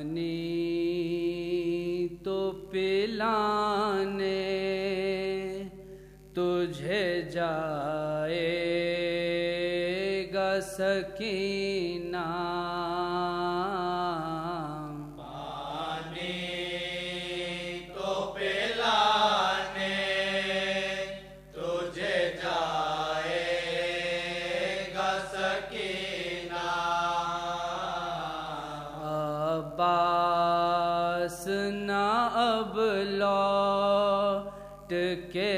तो पिलाने तुझे जाएगा सकीना, पानी तो पिलाने तुझे जाएगा सकीना। अब्बास ना अब लौट के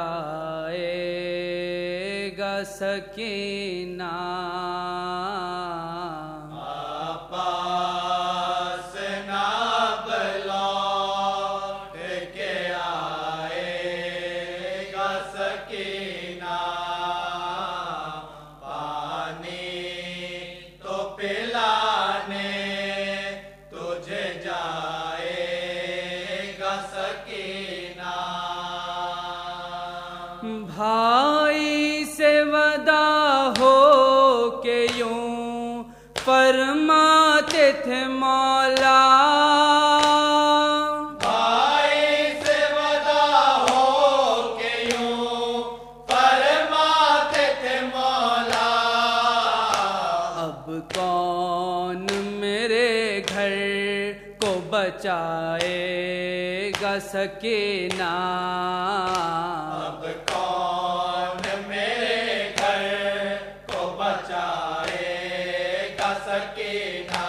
आएगा सकीना, अब्बास ना अब लौट के आएगा सकीना। पानी तो पिलाने तुझे जाएगा सकीना। भाई से वदा हो के यूं फरमाते थे मौला, भाई से वदा हो के यूं फरमाते थे मौला। अब कौन मेरे घर को बचाएगा सकीना, अब कौन मेरे घर को बचाएगा सकीना।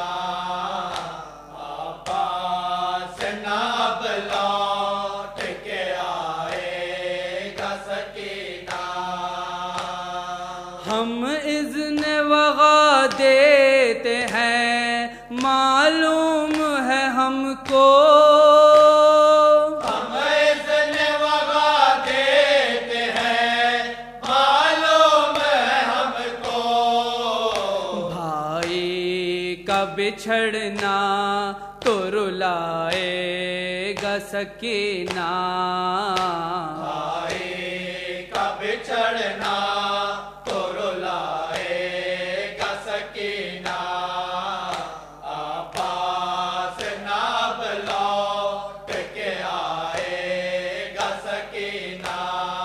अब्बास ना अब लौट के आएगा सकीना। हम इज़्न वग़ा देते हैं मालूम है हमको, हम इज़्न वग़ा देते हैं मालूम है हमको। भाई का बिछड़ना तो रुलाएगा सकीना, भाई का बिछड़ना तो रुलाएगा सकीना। अब्बास ना अब लौट के आएगा सकीना।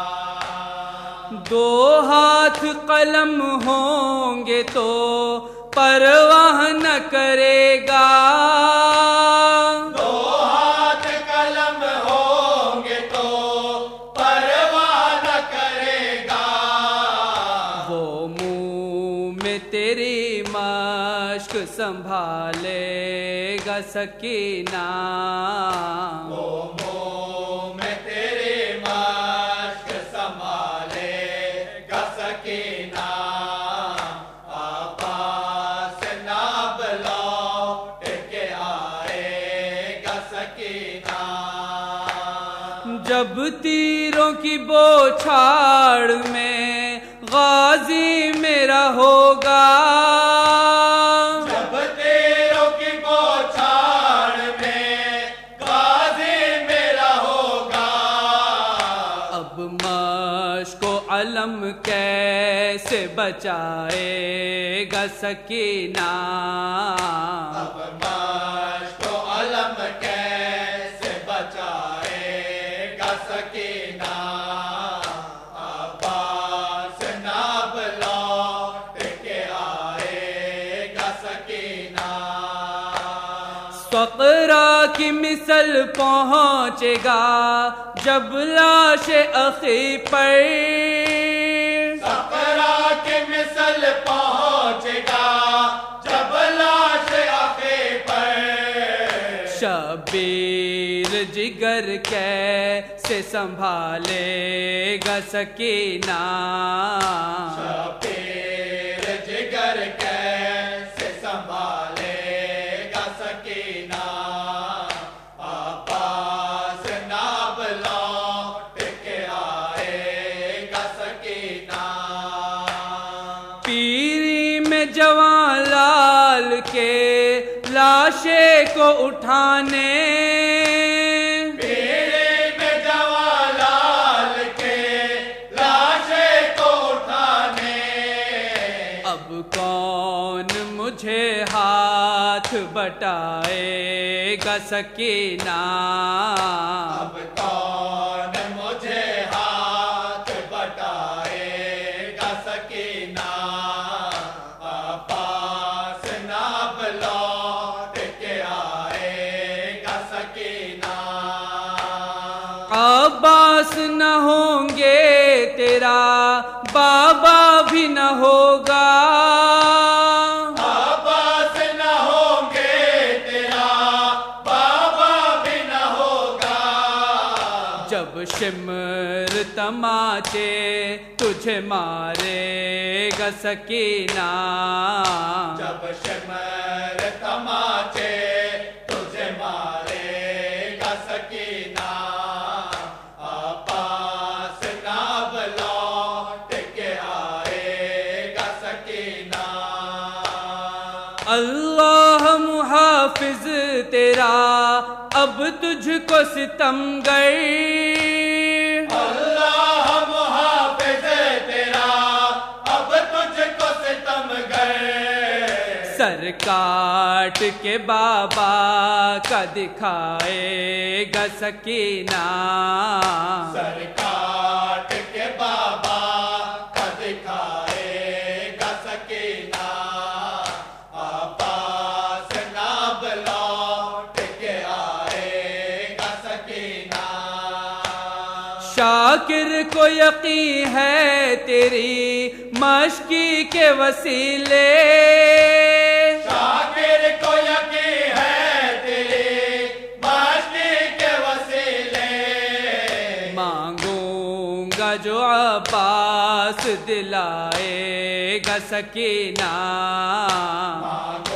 दो हाथ कलम होंगे तो परवाह न करेगा, दो हाथ कलम होंगे तो परवाह न करेगा। वो मुंह में तेरी मश्क संभालेगा सकीना, वो मुंह में तेरे मश्क संभालेगा सकीना। अब्बास ना अब लौट के आएगा सकीना। जब तीरों की बौछार में गाजी मेरा होगा, जब तीरों की बौछार में गाजी मेरा होगा। अब मश्को अलम कैसे बचाएगा सकीना, अब मश्को अलम कैसे बचाएगा सकीना। अब्बास ना अब लौट के आएगा सकीना। फ़क़रा की मिसल पहुँचेगा जब लाश अख़ी पर, फ़क़रा की मिसल पहुँचेगा जब लाश अख़ी पर। शबीर जिगर कैसे संभालेगा सकीना, शबीर जिगर कैसे संभालेगा सकीना। अब्बास ना अब लौट के आएगा सकीना। पीरी में जवां लाल के लाशे को उठाने, पीरी में जवां लाल के लाशे को उठाने। अब कौन मुझे हाथ बढ़ बटाएगा सकीना। अब कौन मुझे हाथ बटाएगा सकीना। पास ना लौट के आएगा सकीना। अब्बास न होंगे तेरा बाबा भी न होगा। अब्बास न होंगे तेरा बाबा भी न होगा। जब शिमर तमाचे तुझे मारेगा सकीना। जब शिमर तमाचे तुझे मारेगा सकीना। पास ना लौट के आएगा सकीना। अल्लाह मुहाफिज तेरा अब तुझको सितमगर। अल्लाह मुहाफिज तेरा अब तुझको सितमगर। सर काट के बाबा का दिखाएगा सकीना। सर काट के बाबा का दिखाएगा सकीना। पास ना लौट के आएगा सकीना। शाकिर को यकीन है तेरी मश्की के वसीले। शाकिर को यकीन है तेरी मस्ती के वसीले। मांगूंगा जो अब्बास दिलाएगा सकीना।